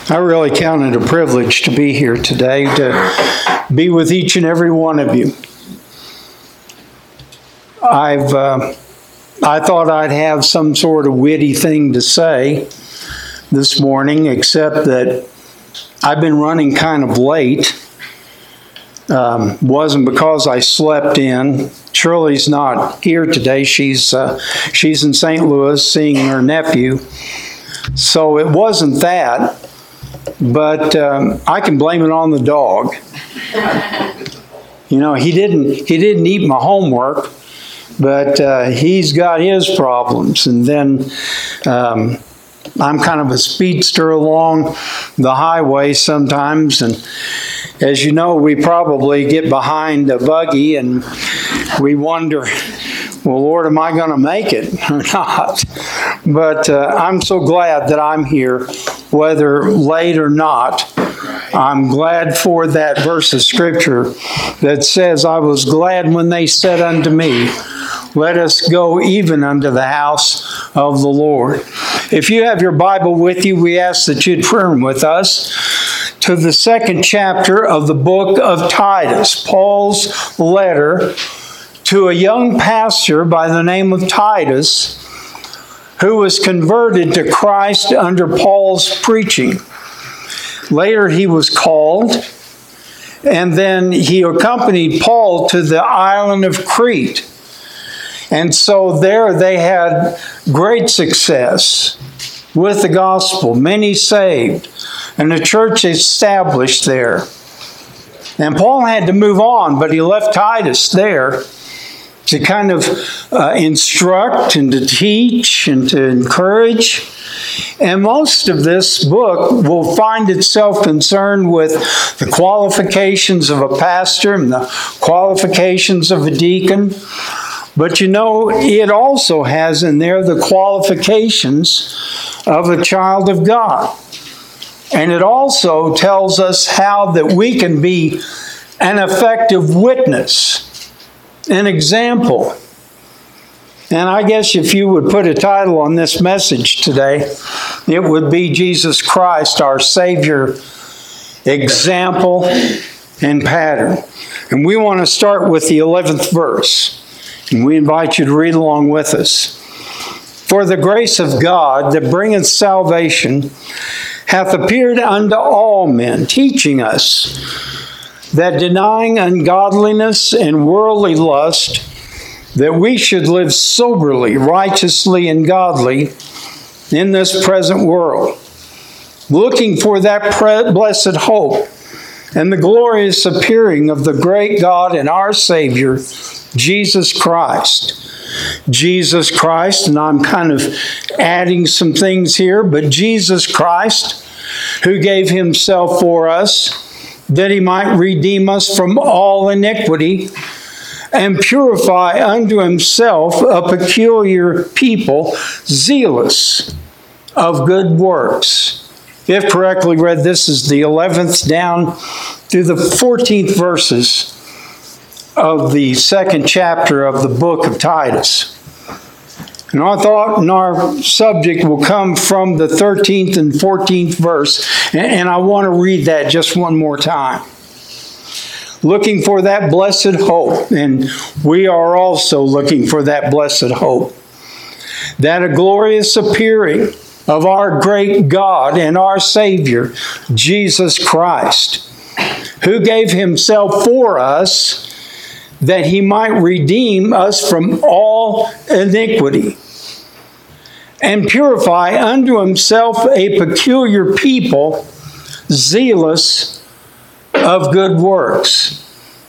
I really count it a privilege to be here today, to be with each and every one of you. I thought I'd have some sort of witty thing to say this morning, except that I've been running kind of late. Wasn't because I slept in. Shirley's not here today. She's in St. Louis seeing her nephew. So it wasn't that. But I can blame it on the dog. You know, he didn't eat my homework, but he's got his problems. And then I'm kind of a speedster along the highway sometimes, and as you know, we probably get behind a buggy and we wonder, well, Lord, am I going to make it or not? But I'm so glad that I'm here, whether late or not. I'm glad for that verse of Scripture that says, I was glad when they said unto me, let us go even unto the house of the Lord. If you have your Bible with you, we ask that you'd turn with us to the second chapter of the book of Titus, Paul's letter to a young pastor by the name of Titus, who was converted to Christ under Paul's preaching. Later he was called, and then he accompanied Paul to the island of Crete. And so there they had great success with the gospel, many saved, and the church established there. And Paul had to move on, but he left Titus there to kind of instruct and to teach and to encourage. And most of this book will find itself concerned with the qualifications of a pastor and the qualifications of a deacon. But you know, it also has in there the qualifications of a child of God. And it also tells us how that we can be an effective witness, an example. And I guess if you would put a title on this message today, it would be Jesus Christ, our Savior, example, and pattern. And we want to start with the 11th verse. And we invite you to read along with us. For the grace of God that bringeth salvation hath appeared unto all men, teaching us that denying ungodliness and worldly lust, that we should live soberly, righteously, and godly in this present world, looking for that blessed hope and the glorious appearing of the great God and our Savior, Jesus Christ. Jesus Christ, and I'm kind of adding some things here, but Jesus Christ, who gave himself for us, that he might redeem us from all iniquity, and purify unto himself a peculiar people, zealous of good works. If correctly read, this is the 11th down through the 14th verses of the second chapter of the book of Titus. And our thought and our subject will come from the 13th and 14th verse. And I want to read that just one more time. Looking for that blessed hope. And we are also looking for that blessed hope. That a glorious appearing of our great God and our Savior, Jesus Christ, who gave himself for us, that he might redeem us from all iniquity, and purify unto himself a peculiar people, zealous of good works.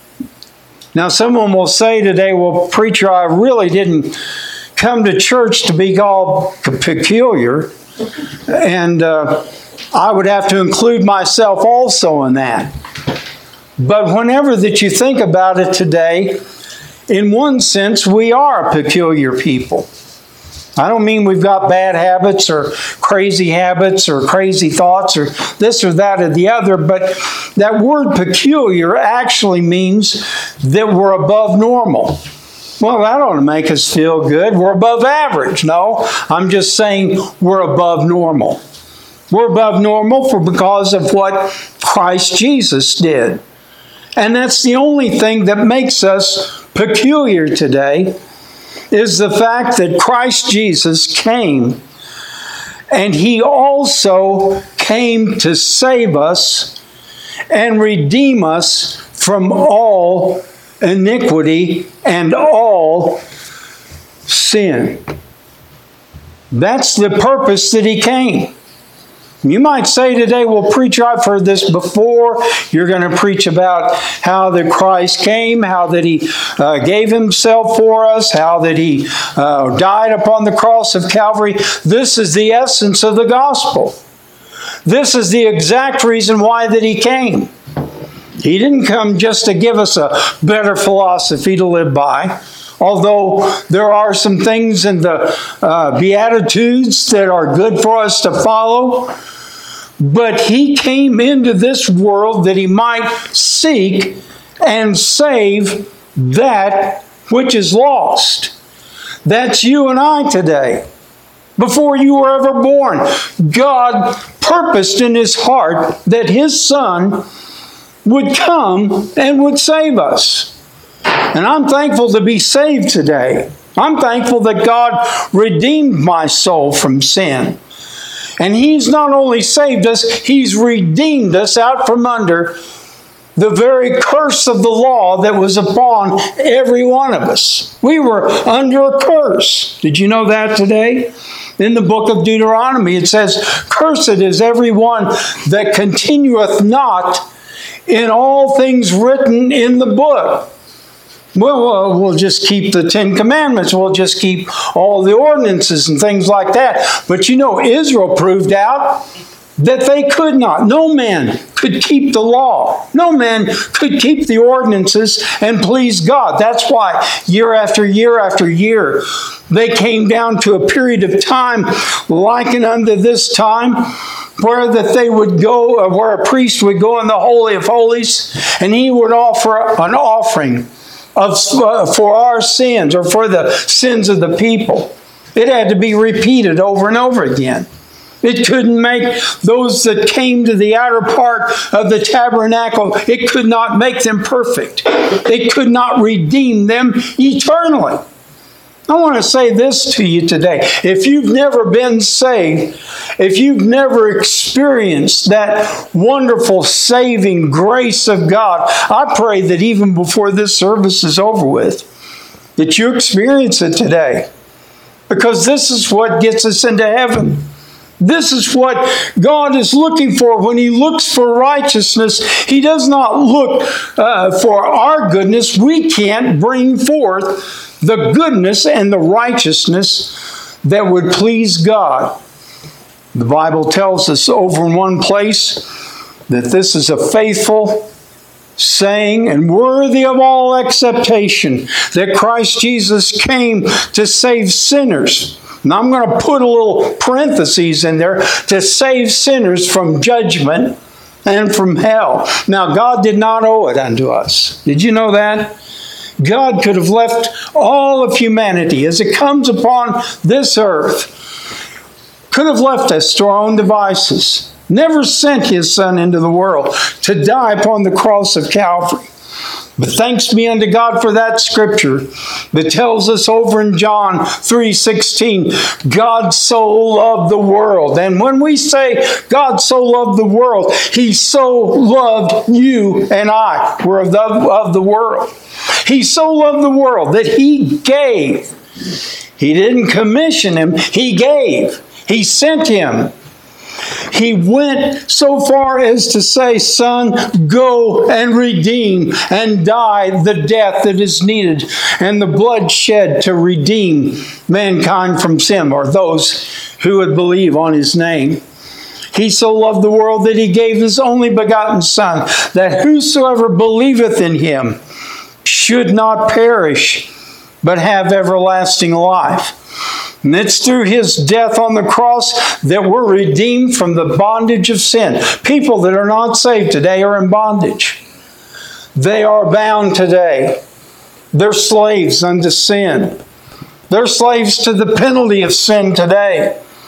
Now someone will say today, well, preacher, I really didn't come to church to be called peculiar, and I would have to include myself also in that. But whenever that you think about it today, in one sense, we are a peculiar people. I don't mean we've got bad habits or crazy thoughts or this or that or the other, but that word peculiar actually means that we're above normal. Well, that ought to make us feel good. We're above average. No, I'm just saying we're above normal. We're above normal because of what Christ Jesus did. And that's the only thing that makes us peculiar today, is the fact that Christ Jesus came, and He also came to save us and redeem us from all iniquity and all sin. That's the purpose that He came. You might say today, well, preacher, I've heard this before. You're going to preach about how that Christ came, how that He gave Himself for us, how that He died upon the cross of Calvary. This is the essence of the gospel. This is the exact reason why that He came. He didn't come just to give us a better philosophy to live by. Although there are some things in the Beatitudes that are good for us to follow, but He came into this world that He might seek and save that which is lost. That's you and I today. Before you were ever born, God purposed in His heart that His Son would come and would save us. And I'm thankful to be saved today. I'm thankful that God redeemed my soul from sin. And He's not only saved us, He's redeemed us out from under the very curse of the law that was upon every one of us. We were under a curse. Did you know that today? In the book of Deuteronomy, it says, "Cursed is every one that continueth not in all things written in the book." Well, we'll just keep the Ten Commandments. We'll just keep all the ordinances and things like that. But you know, Israel proved out that they could not. No man could keep the law. No man could keep the ordinances and please God. That's why year after year after year, they came down to a period of time likened unto this time, where that they would go, where a priest would go in the Holy of Holies, and he would offer an offering for our sins, or for the sins of the people. It had to be repeated over and over again. It couldn't make those that came to the outer part of the tabernacle, it could not make them perfect. It could not redeem them eternally. I want to say this to you today. If you've never been saved, if you've never experienced that wonderful saving grace of God, I pray that even before this service is over with, that you experience it today. Because this is what gets us into heaven. This is what God is looking for when He looks for righteousness. He does not look for our goodness. We can't bring forth the goodness and the righteousness that would please God. The Bible tells us over in one place that this is a faithful saying and worthy of all acceptation, that Christ Jesus came to save sinners. Now I'm going to put a little parentheses in there, to save sinners from judgment and from hell. Now God did not owe it unto us. Did you know that? God could have left all of humanity as it comes upon this earth, could have left us to our own devices, never sent His Son into the world to die upon the cross of Calvary. But thanks be unto God for that scripture that tells us over in John 3:16, God so loved the world. And when we say God so loved the world, He so loved you and I. We're of the world. He so loved the world that He gave. He didn't commission Him, He gave. He sent Him. He went so far as to say, Son, go and redeem and die the death that is needed and the blood shed to redeem mankind from sin, or those who would believe on His name. He so loved the world that He gave His only begotten Son, that whosoever believeth in Him should not perish, but have everlasting life. And it's through His death on the cross that we're redeemed from the bondage of sin. People that are not saved today are in bondage. They are bound today. They're slaves unto sin. They're slaves to the penalty of sin today.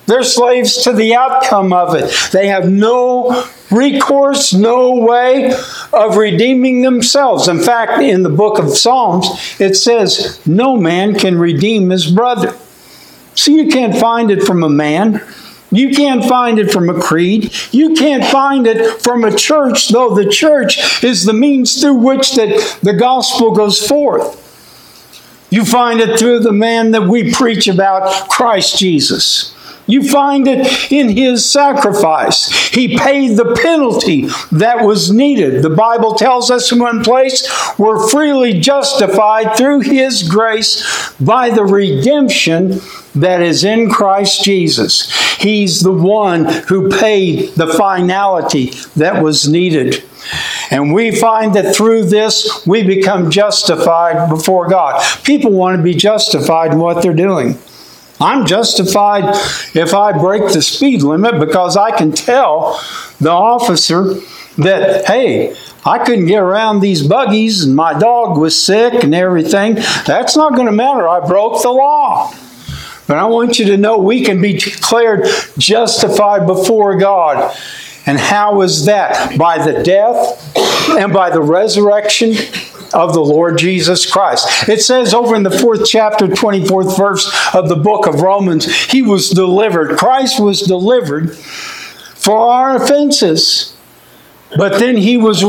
They're slaves to the outcome of it. They have no recourse, no way of redeeming themselves. In fact, in the book of Psalms, it says, no man can redeem his brother. So you can't find it from a man. You can't find it from a creed. You can't find it from a church, though the church is the means through which that the gospel goes forth. You find it through the man that we preach about, Christ Jesus. You find it in his sacrifice. He paid the penalty that was needed. The Bible tells us in one place, we're freely justified through his grace by the redemption that is in Christ Jesus. He's the one who paid the finality that was needed. And we find that through this, we become justified before God. People want to be justified in what they're doing. I'm justified if I break the speed limit because I can tell the officer that, hey, I couldn't get around these buggies and my dog was sick and everything. That's not going to matter. I broke the law. But I want you to know we can be declared justified before God. And how is that? By the death and by the resurrection of the Lord Jesus Christ. It says over in the 4th chapter, 24th verse of the book of Romans, he was delivered. Christ was delivered for our offenses. But then he was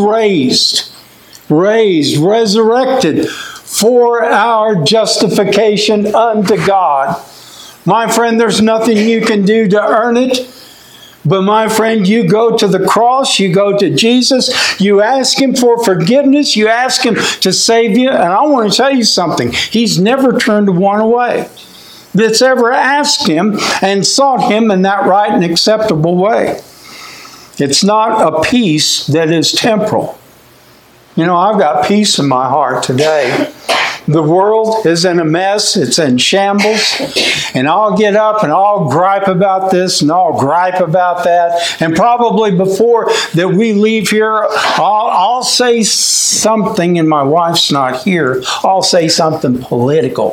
resurrected for our justification unto God. My friend, there's nothing you can do to earn it. But my friend, you go to the cross, you go to Jesus, you ask him for forgiveness, you ask him to save you. And I want to tell you something. He's never turned one away that's ever asked him and sought him in that right and acceptable way. It's not a peace that is temporal. You know, I've got peace in my heart today. The world is in a mess. It's in shambles. And I'll get up and I'll gripe about this and I'll gripe about that. And probably before that we leave here, I'll say something, and my wife's not here. I'll say something political.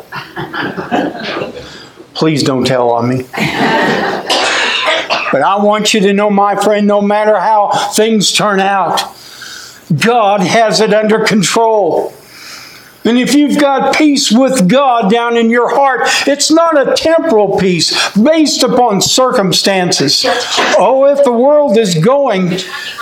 Please don't tell on me. But I want you to know, my friend, no matter how things turn out, God has it under control. And if you've got peace with God down in your heart, it's not a temporal peace based upon circumstances. Oh, if the world is going...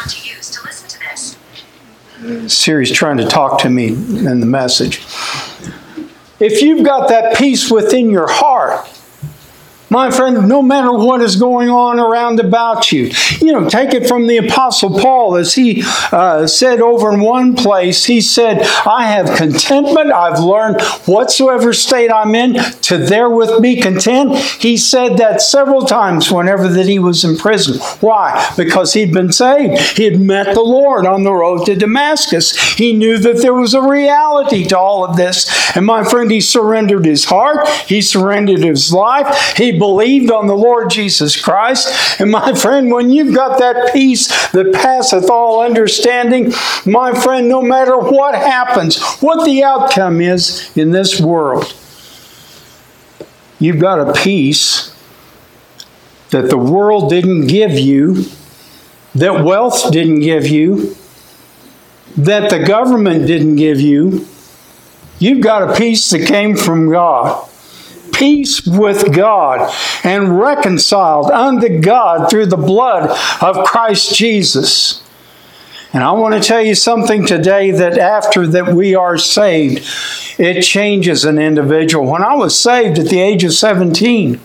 Siri's trying to talk to me in the message. If you've got that peace within your heart, my friend, no matter what is going on around about you, take it from the Apostle Paul, as he said over in one place, he said, I have contentment. I've learned whatsoever state I'm in to therewith be content. He said that several times whenever that he was in prison. Why? Because he'd been saved. He had met the Lord on the road to Damascus. He knew that there was a reality to all of this. And my friend, he surrendered his heart. He surrendered his life. He believed on the Lord Jesus Christ. And my friend, when you've got that peace that passeth all understanding, my friend, no matter what happens, what the outcome is in this world, you've got a peace that the world didn't give you, that wealth didn't give you, that the government didn't give you. You've got a peace that came from God. Peace with God and reconciled unto God through the blood of Christ Jesus. And I want to tell you something today, that after that we are saved, it changes an individual. When I was saved at the age of 17,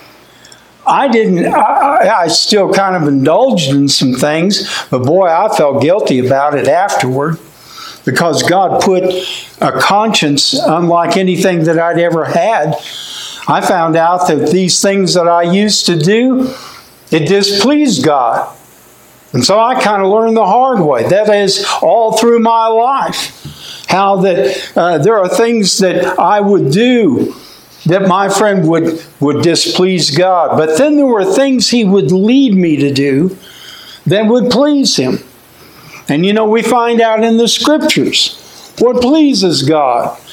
I still kind of indulged in some things, but boy, I felt guilty about it afterward. Because God put a conscience unlike anything that I'd ever had. I found out that these things that I used to do, it displeased God. And so I kind of learned the hard way. That is, all through my life, how that there are things that I would do that my friend would displease God. But then there were things he would lead me to do that would please him. And we find out in the Scriptures what pleases God.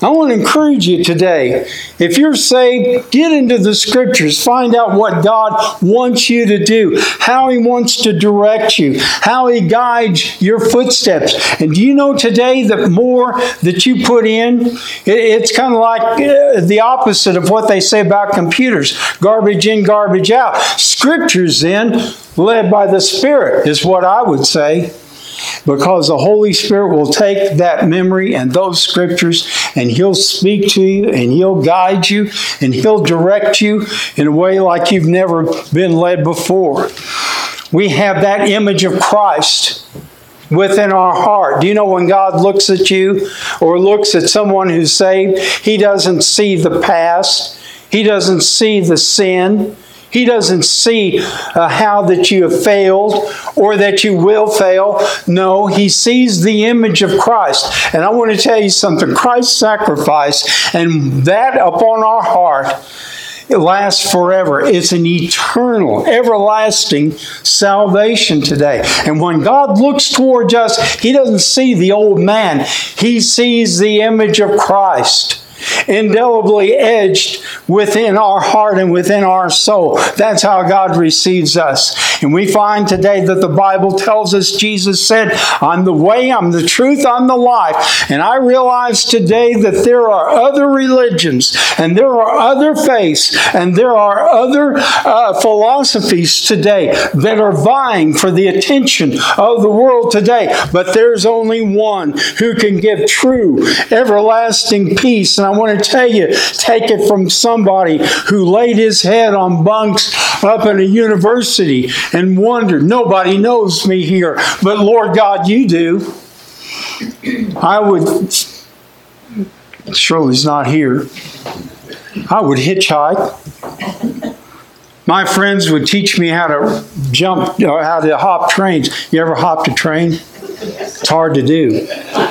I want to encourage you today. If you're saved, get into the Scriptures. Find out what God wants you to do, how He wants to direct you, how He guides your footsteps. And do you know today that more that you put in, it's kind of like the opposite of what they say about computers. Garbage in, garbage out. Scriptures then, led by the Spirit, is what I would say. Because the Holy Spirit will take that memory and those scriptures and He'll speak to you and He'll guide you and He'll direct you in a way like you've never been led before. We have that image of Christ within our heart. Do you know when God looks at you or looks at someone who's saved, He doesn't see the past. He doesn't see the sin. He doesn't see how that you have failed or that you will fail. No, He sees the image of Christ. And I want to tell you something. Christ's sacrifice and that upon our heart, it lasts forever. It's an eternal, everlasting salvation today. And when God looks towards us, He doesn't see the old man. He sees the image of Christ, indelibly etched within our heart and within our soul. That's how God receives us. And we find today that the Bible tells us Jesus said, I'm the way, I'm the truth, I'm the life. And I realize today that there are other religions and there are other faiths and there are other philosophies today that are vying for the attention of the world today. But there's only one who can give true, everlasting peace. And I want to tell you, take it from somebody who laid his head on bunks up in a university and wondered, nobody knows me here, but Lord God, you do. I would, Shirley's not here, I would hitchhike. My friends would teach me how to jump, or how to hop trains. You ever hopped a train? It's hard to do.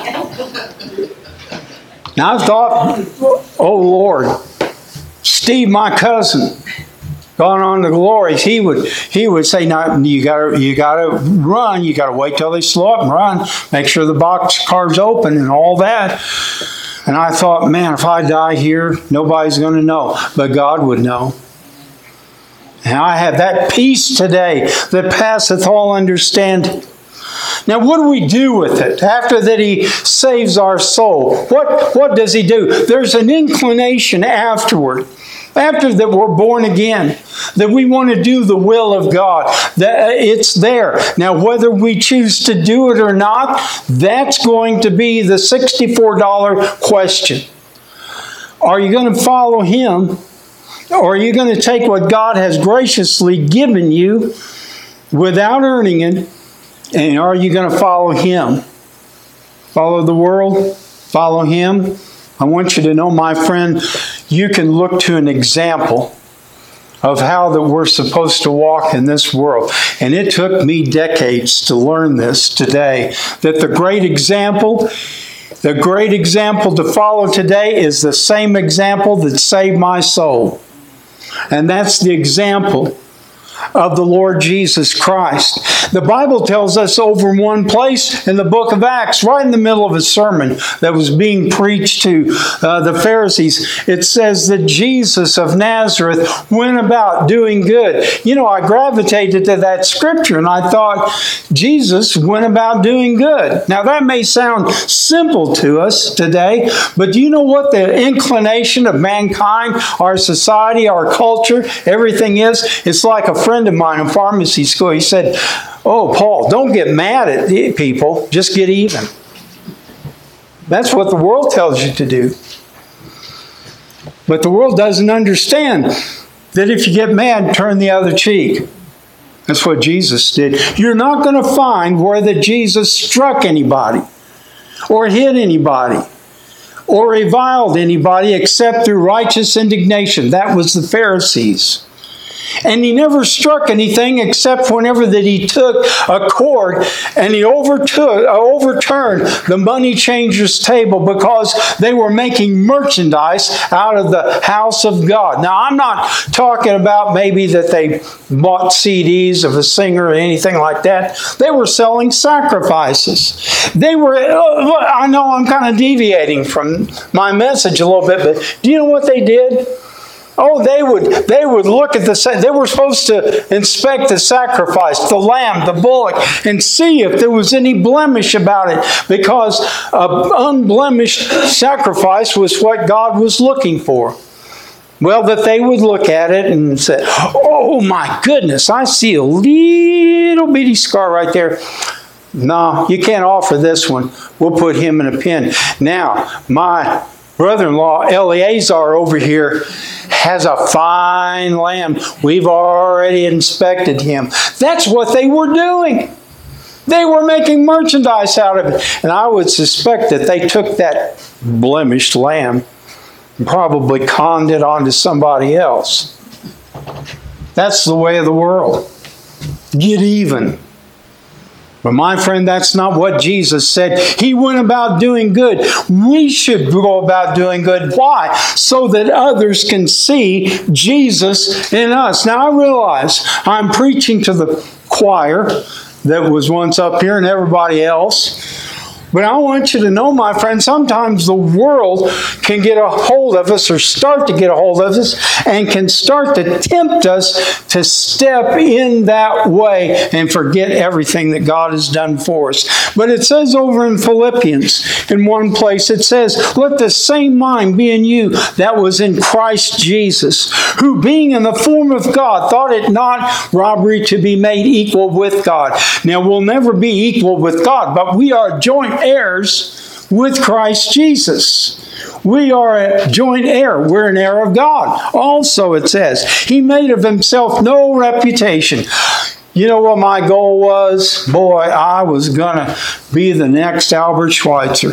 Now I thought, oh Lord, Steve, my cousin, gone on to glory, he would say, "Now you gotta run. You gotta wait till they slow up and run. Make sure the box car's open and all that." And I thought, man, if I die here, nobody's going to know, but God would know. And I have that peace today that passeth all understanding. Now, what do we do with it after that He saves our soul? What does He do? There's an inclination afterward, after that we're born again, that we want to do the will of God. That it's there. Now, whether we choose to do it or not, that's going to be the $64 question. Are you going to follow Him, or are you going to take what God has graciously given you without earning it? And are you going to follow Him? Follow the world? Follow Him? I want you to know, my friend, you can look to an example of how that we're supposed to walk in this world. And it took me decades to learn this today, that the great example to follow today is the same example that saved my soul. And that's the example of the Lord Jesus Christ. The Bible tells us over in one place in the book of Acts, right in the middle of a sermon that was being preached to the Pharisees, it says that Jesus of Nazareth went about doing good. You know, I gravitated to that scripture and I thought, Jesus went about doing good. Now that may sound simple to us today, but do you know what the inclination of mankind, our society, our culture, everything is? It's like a friend of mine in pharmacy school, he said, "Oh, Paul, don't get mad at people, just get even." That's what the world tells you to do. But the world doesn't understand that if you get mad, turn the other cheek. That's what Jesus did. You're not going to find where that Jesus struck anybody or hit anybody or reviled anybody except through righteous indignation. That was the Pharisees. And he never struck anything except whenever that he took a cord and he overturned the money changers' table because they were making merchandise out of the house of God. Now, I'm not talking about maybe that they bought CDs of a singer or anything like that. They were selling sacrifices. I know I'm kind of deviating from my message a little bit, but do you know what they did? Oh, they would look at they were supposed to inspect the sacrifice, the lamb, the bullock, and see if there was any blemish about it, because an unblemished sacrifice was what God was looking for. Well, that they would look at it and say, oh my goodness, I see a little bitty scar right there. No, you can't offer this one. We'll put him in a pen. Now, my brother-in-law, Eleazar, over here, has a fine lamb. We've already inspected him. That's what they were doing. They were making merchandise out of it. And I would suspect that they took that blemished lamb and probably conned it onto somebody else. That's the way of the world. Get even. But my friend, that's not what Jesus said. He went about doing good. We should go about doing good. Why? So that others can see Jesus in us. Now I realize I'm preaching to the choir that was once up here and everybody else. But I want you to know, my friend, sometimes the world can get a hold of us, or start to get a hold of us, and can start to tempt us to step in that way and forget everything that God has done for us. But it says over in Philippians, in one place, it says, let the same mind be in you that was in Christ Jesus, who being in the form of God, thought it not robbery to be made equal with God. Now, we'll never be equal with God, but we are joint heirs with Christ Jesus. We are a joint heir. We're an heir of God. Also, it says, he made of himself no reputation. You know what my goal was? Boy, I was going to be the next Albert Schweitzer.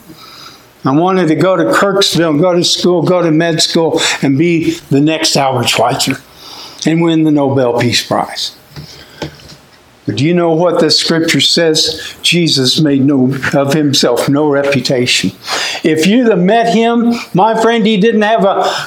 I wanted to go to Kirksville, go to school, go to med school, and be the next Albert Schweitzer and win the Nobel Peace Prize. But do you know what the scripture says? Jesus made of himself no reputation. If you'd have met him, my friend, he didn't have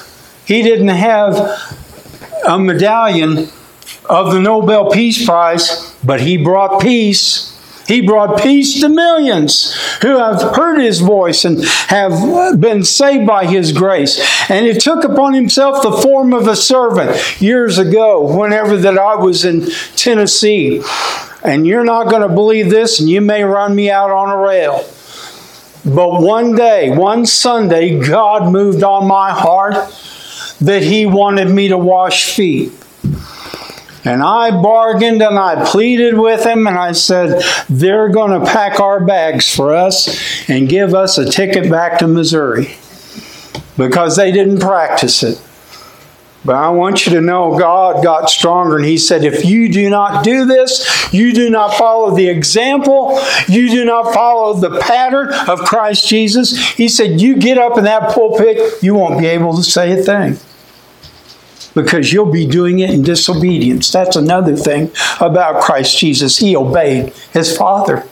a medallion of the Nobel Peace Prize, but he brought peace. He brought peace to millions who have heard his voice and have been saved by his grace. And he took upon himself the form of a servant years ago, whenever that I was in Tennessee. And you're not going to believe this, and you may run me out on a rail. But one day, one Sunday, God moved on my heart that he wanted me to wash feet. And I bargained and I pleaded with him, and I said, they're going to pack our bags for us and give us a ticket back to Missouri, because they didn't practice it. But I want you to know, God got stronger, and he said, if you do not do this, you do not follow the example, you do not follow the pattern of Christ Jesus, he said, you get up in that pulpit, you won't be able to say a thing, because you'll be doing it in disobedience. That's another thing about Christ Jesus. He obeyed his Father.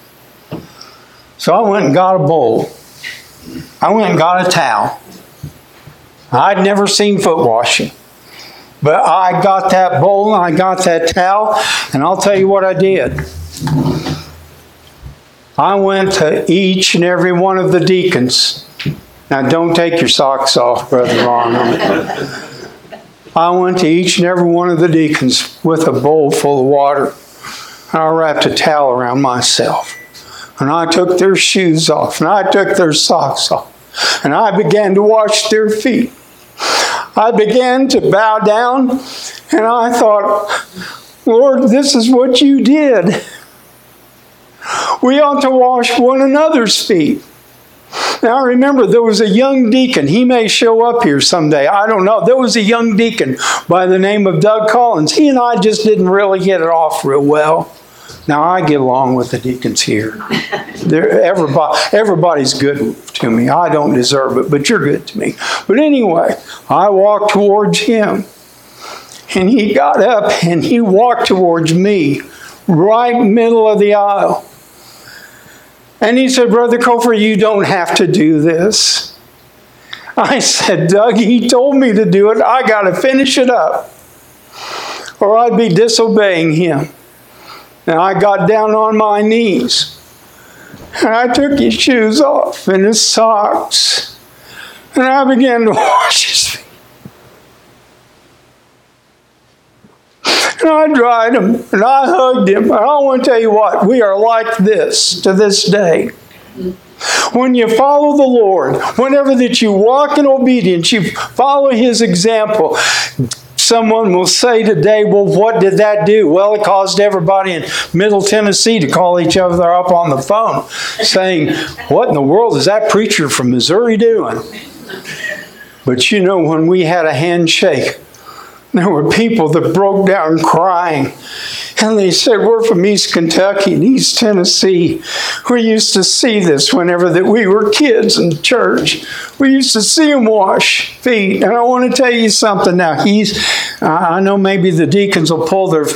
So I went and got a bowl. I went and got a towel. I'd never seen foot washing. But I got that bowl and I got that towel, and I'll tell you what I did. I went to each and every one of the deacons. Now don't take your socks off, Brother Ron. I went to each and every one of the deacons with a bowl full of water. And I wrapped a towel around myself. And I took their shoes off, and I took their socks off. And I began to wash their feet. I began to bow down, and I thought, Lord, this is what you did. We ought to wash one another's feet. Now remember, there was a young deacon. He may show up here someday. I don't know. There was a young deacon by the name of Doug Collins. He and I just didn't really get it off real well. Now I get along with the deacons here. Everybody's good to me. I don't deserve it, but you're good to me. But anyway, I walked towards him. And he got up and he walked towards me, right middle of the aisle. And he said, Brother Cofer, you don't have to do this. I said, Doug, he told me to do it. I got to finish it up, or I'd be disobeying him. And I got down on my knees. And I took his shoes off and his socks. And I began to wash his feet. And I dried him and I hugged him. And I want to tell you what, we are like this to this day. When you follow the Lord, whenever that you walk in obedience, you follow his example. Someone will say today, well, what did that do? Well, it caused everybody in Middle Tennessee to call each other up on the phone saying, what in the world is that preacher from Missouri doing? But you know, when we had a handshake, there were people that broke down crying. And they said, we're from East Kentucky and East Tennessee. We used to see this whenever that we were kids in church. We used to see him wash feet. And I want to tell you something now. I know maybe the deacons will pull their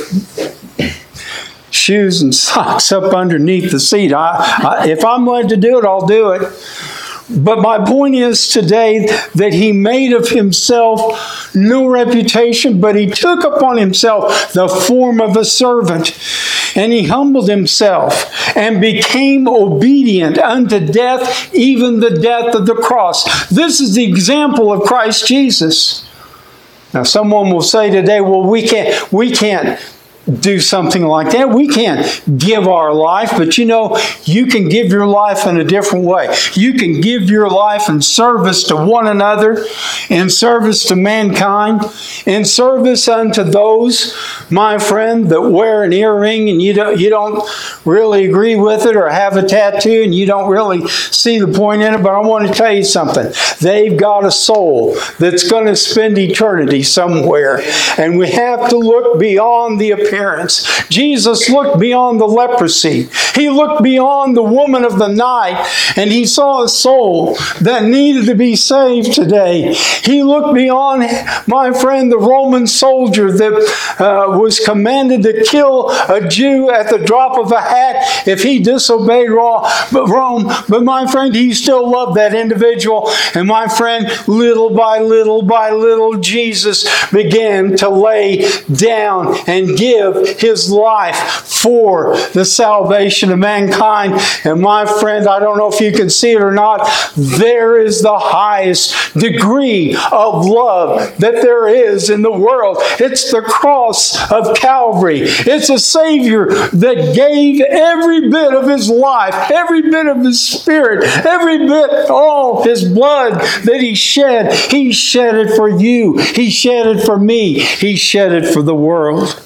shoes and socks up underneath the seat. If I'm led to do it, I'll do it. But my point is today that he made of himself no reputation, but he took upon himself the form of a servant. And he humbled himself and became obedient unto death, even the death of the cross. This is the example of Christ Jesus. Now someone will say today, well, we can't do something like that. We can't give our life, but you know, you can give your life in a different way. You can give your life in service to one another, in service to mankind, in service unto those, my friend, that wear an earring and you don't really agree with it, or have a tattoo and you don't really see the point in it. But I want to tell you something. They've got a soul that's going to spend eternity somewhere, and we have to look beyond the appearance. Jesus looked beyond the leprosy. He looked beyond the woman of the night, and he saw a soul that needed to be saved today. He looked beyond, my friend, the Roman soldier that was commanded to kill a Jew at the drop of a hat if he disobeyed Rome. But my friend, he still loved that individual. And my friend, little by little, Jesus began to lay down and give his life for the salvation of mankind. And my friend, I don't know if you can see it or not, there is the highest degree of love that there is in the world. It's the cross of Calvary. It's a Savior that gave every bit of his life, every bit of his spirit, every bit, all his blood that he shed. He shed it for you. He shed it for me. He shed it for the world.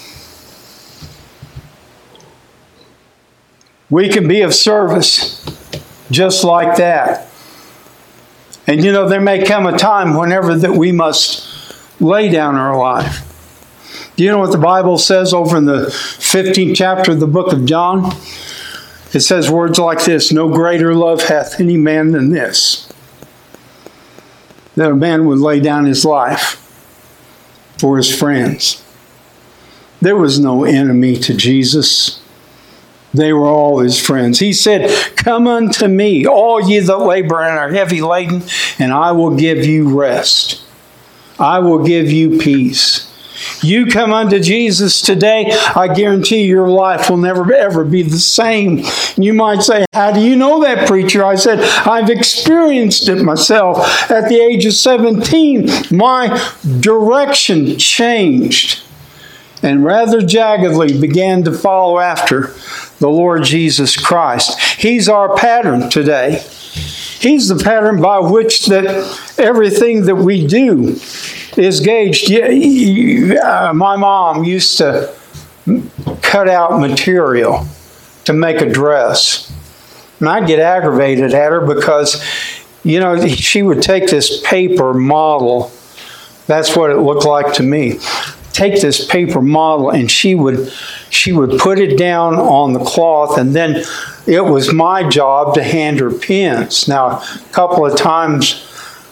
We can be of service just like that. And you know, there may come a time whenever that we must lay down our life. Do you know what the Bible says over in the 15th chapter of the book of John? It says words like this: no greater love hath any man than this, that a man would lay down his life for his friends. There was no enemy to Jesus. They were all his friends. He said, come unto me, all ye that labor and are heavy laden, and I will give you rest. I will give you peace. You come unto Jesus today, I guarantee your life will never ever be the same. You might say, how do you know that, preacher? I said, I've experienced it myself. At the age of 17, my direction changed, and rather jaggedly began to follow after the Lord Jesus Christ. He's our pattern today. He's the pattern by which that everything that we do is gauged. My mom used to cut out material to make a dress. And I'd get aggravated at her because, you know, she would take this paper model. That's what it looked like to me. Take this paper model, and she would put it down on the cloth, and then it was my job to hand her pins. Now, a couple of times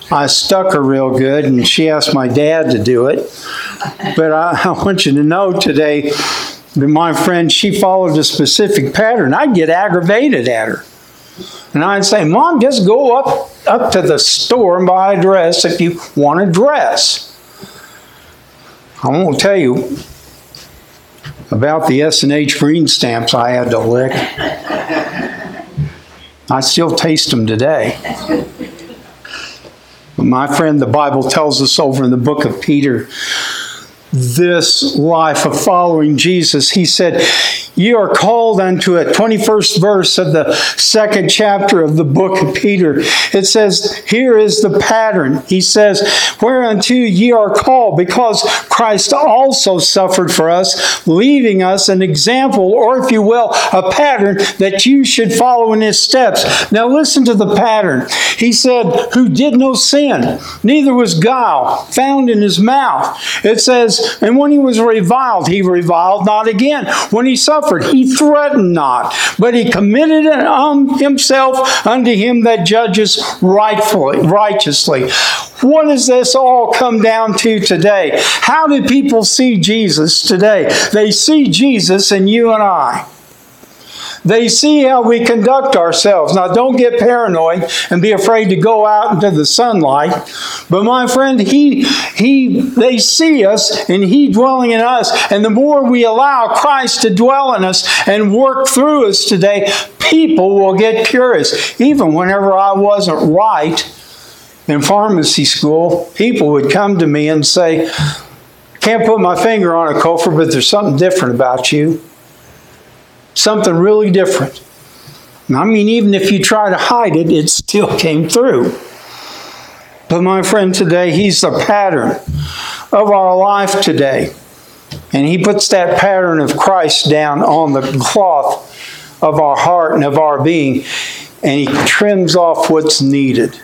I stuck her real good, and she asked my dad to do it. But I want you to know today that my friend, she followed a specific pattern. I'd get aggravated at her. And I'd say, Mom, just go up to the store and buy a dress if you want a dress. I won't tell you about the S&H green stamps I had to lick. I still taste them today. But my friend, the Bible tells us over in the book of Peter, this life of following Jesus, he said, you are called unto a 21st verse of the 2nd chapter of the book of Peter. It says, here is the pattern. He says, whereunto ye are called, because Christ also suffered for us, leaving us an example, or if you will, a pattern that you should follow in his steps. Now listen to the pattern. He said, who did no sin, neither was guile found in his mouth. It says, and when he was reviled, he reviled not again. When he suffered, he threatened not, but he committed himself unto him that judges righteously. What does this all come down to today? How do people see Jesus today? They see Jesus in you and I. They see how we conduct ourselves. Now, don't get paranoid and be afraid to go out into the sunlight. But my friend, they see us and he dwelling in us. And the more we allow Christ to dwell in us and work through us today, people will get curious. Even whenever I wasn't right in pharmacy school, people would come to me and say, can't put my finger on it, Kofor, but there's something different about you. Something really different. I mean, even if you try to hide it, it still came through. But my friend, today, he's the pattern of our life today. And he puts that pattern of Christ down on the cloth of our heart and of our being. And he trims off what's needed.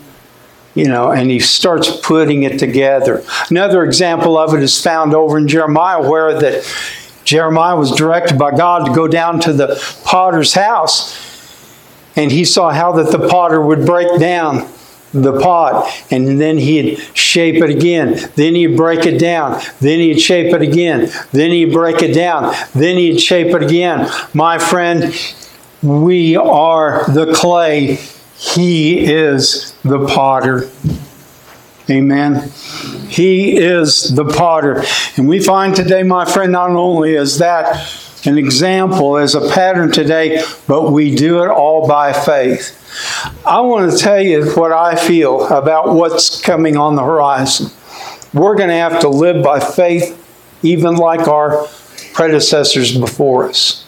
And he starts putting it together. Another example of it is found over in Jeremiah, where that Jeremiah was directed by God to go down to the potter's house. And he saw how that the potter would break down the pot. And then he'd shape it again. Then he'd break it down. Then he'd shape it again. Then he'd break it down. Then he'd shape it again. My friend, we are the clay. He is the potter. Amen. He is the potter. And we find today, my friend, not only is that an example, as a pattern today, but we do it all by faith. I want to tell you what I feel about what's coming on the horizon. We're going to have to live by faith, even like our predecessors before us.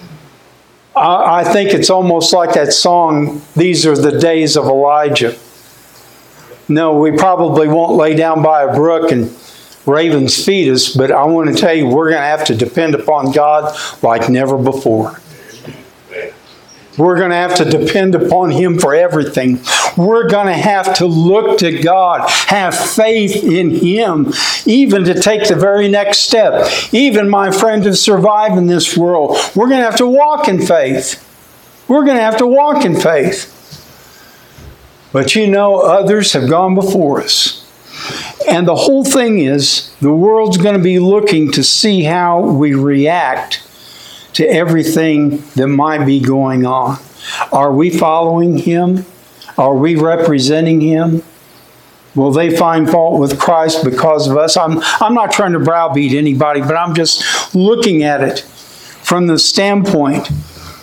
I think it's almost like that song, These Are the Days of Elijah. No, we probably won't lay down by a brook and ravens feed us, but I want to tell you, we're going to have to depend upon God like never before. We're going to have to depend upon him for everything. We're going to have to look to God, have faith in him, even to take the very next step. Even, my friend, to survive in this world, we're going to have to walk in faith. We're going to have to walk in faith. But others have gone before us. And the whole thing is, the world's going to be looking to see how we react to everything that might be going on. Are we following him? Are we representing him? Will they find fault with Christ because of us? I'm not trying to browbeat anybody, but I'm just looking at it from the standpoint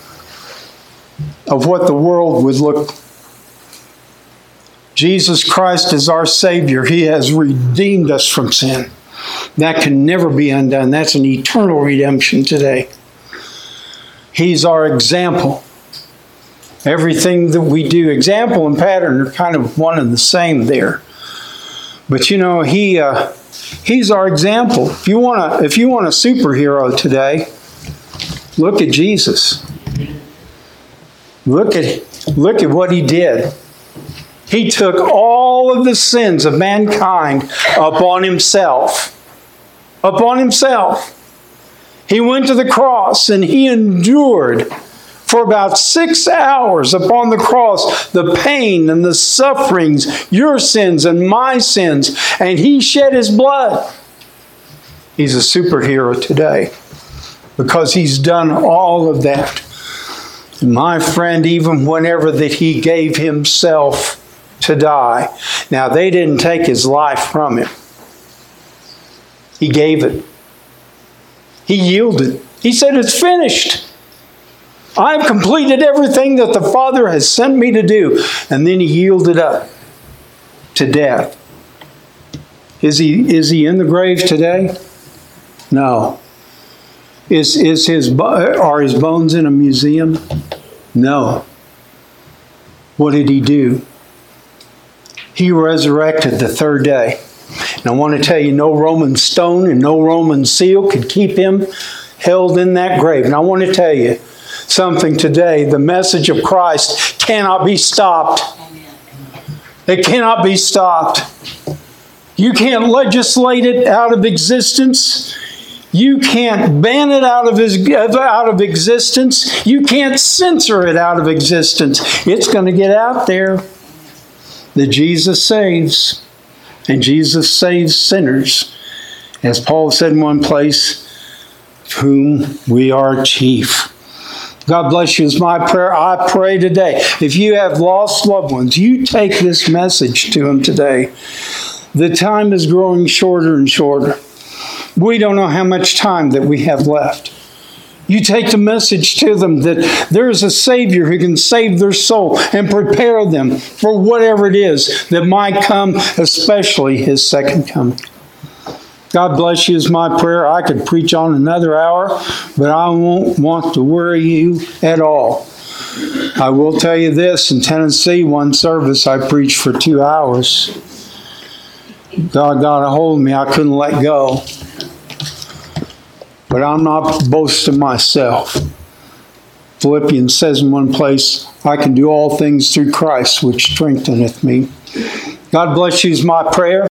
of what the world would look. Jesus Christ is our Savior. He has redeemed us from sin. That can never be undone. That's an eternal redemption today. He's our example. Everything that we do, example and pattern are kind of one and the same there. But he's our example. If you want a superhero today, look at Jesus. Look at what he did. He took all of the sins of mankind upon himself. Upon himself. He went to the cross and he endured for about 6 hours upon the cross, the pain and the sufferings, your sins and my sins, and he shed his blood. He's a superhero today because he's done all of that. And my friend, even whenever that he gave himself to die. Now, they didn't take his life from him. He gave it. He yielded. He said, it's finished. I have completed everything that the Father has sent me to do. And then he yielded up to death. Is he in the grave today? No. Are his bones in a museum? No. What did he do? He resurrected the third day. And I want to tell you, no Roman stone and no Roman seal could keep him held in that grave. And I want to tell you something today. The message of Christ cannot be stopped. It cannot be stopped. You can't legislate it out of existence. You can't ban it out of existence. You can't censor it out of existence. It's going to get out there that Jesus saves. And Jesus saves sinners. As Paul said in one place, of whom we are chief. God bless you is my prayer. I pray today, if you have lost loved ones, you take this message to them today. The time is growing shorter and shorter. We don't know how much time that we have left. You take the message to them that there is a Savior who can save their soul and prepare them for whatever it is that might come, especially his second coming. God bless you is my prayer. I could preach on another hour, but I won't want to worry you at all. I will tell you this, in Tennessee, one service I preached for 2 hours. God got a hold of me. I couldn't let go. But I'm not boasting myself. Philippians says in one place, I can do all things through Christ, which strengtheneth me. God bless you is my prayer.